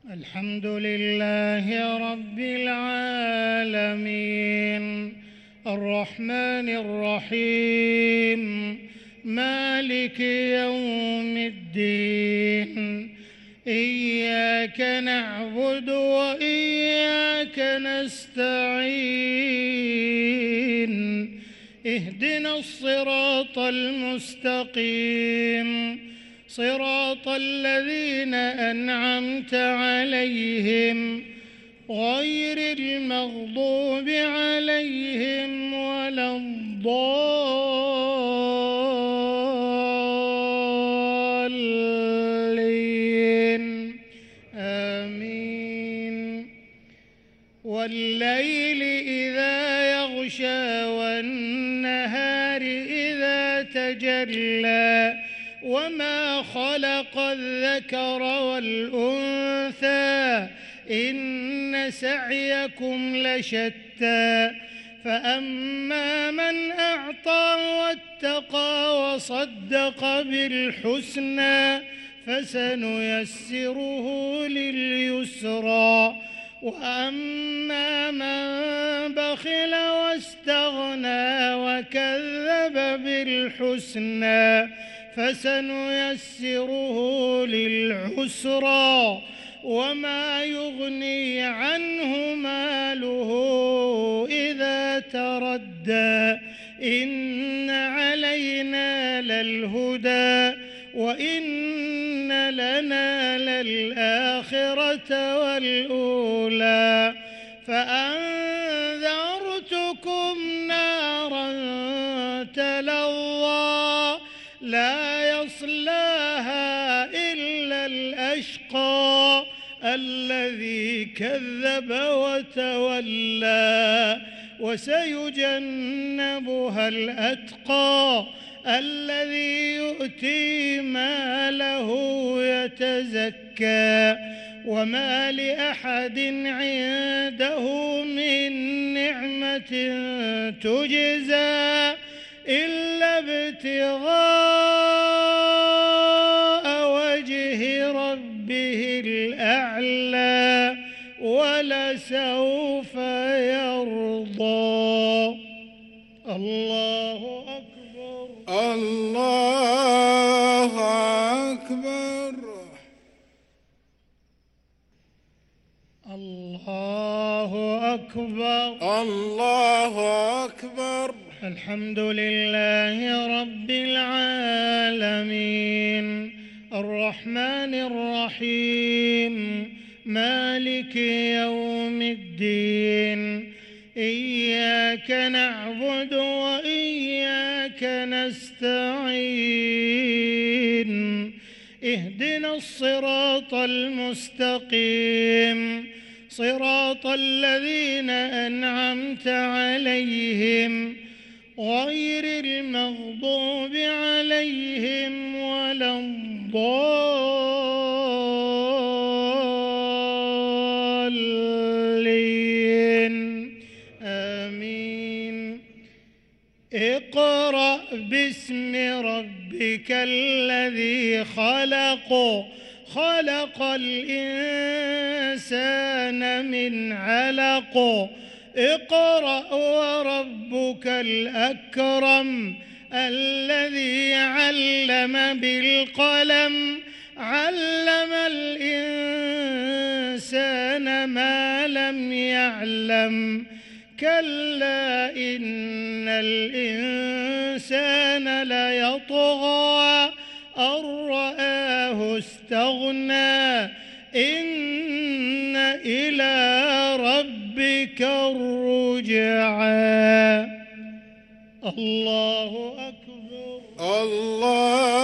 الحمد لله رب العالمين الرحمن الرحيم مالك يوم الدين إياك نعبد وإياك نستعين اهدنا الصراط المستقيم صراط الذين أنعمت عليهم غير المغضوب عليهم ولا الضالين آمين. والليل إذا يغشى والنهار إذا تجلى وما خلق الذكر والأنثى إن سعيكم لشتى فأما من أعطى واتقى وصدق بالحسنى فسنيسره لليسرى وأما من بخل واستغنى وكذب بالحسنى فسنيسره للعسرى وما يغني عنه ماله إذا تردى إن علينا للهدى وإن لنا للآخرة والأولى فأنذرتكم نارا تلظى لا يصلاها إلا الأشقى الذي كذب وتولى وسيجنبها الأتقى الذي يؤتي ماله يتزكى وما لأحد عنده من نعمة تجزى إلا ابتغاء وجه ربه الأعلى ولسوف يرضى. الله أكبر الله أكبر الله أكبر الله أكبر. الحمد لله رب العالمين الرحمن الرحيم مالك يوم الدين إياك نعبد وإياك نستعين اهدنا الصراط المستقيم صراط الذين أنعمت عليهم غير المغضوب عليهم ولا الضالين آمين. اقرأ باسم ربك الذي خلق خلق الإنسان من علق اقرأ وربك الأكرم الذي علم بالقلم علم الإنسان ما لم يعلم كلا إن الإنسان ليطغى أن رآه استغنى إن إلى ربك الرجعى. الله أكبر الله